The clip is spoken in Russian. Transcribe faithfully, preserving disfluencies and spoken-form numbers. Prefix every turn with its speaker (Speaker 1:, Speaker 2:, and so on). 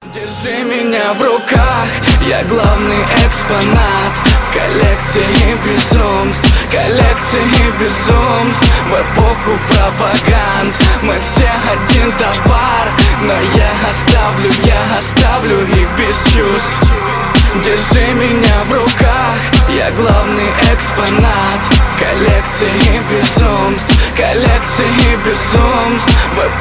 Speaker 1: Держи меня в руках, я главный экспонат в коллекции безумств, коллекции безумств. В эпоху пропаганд мы все один товар, но я оставлю, я оставлю их без чувств. Держи меня в руках, я главный экспонат в коллекции безумств, коллекции безумств. В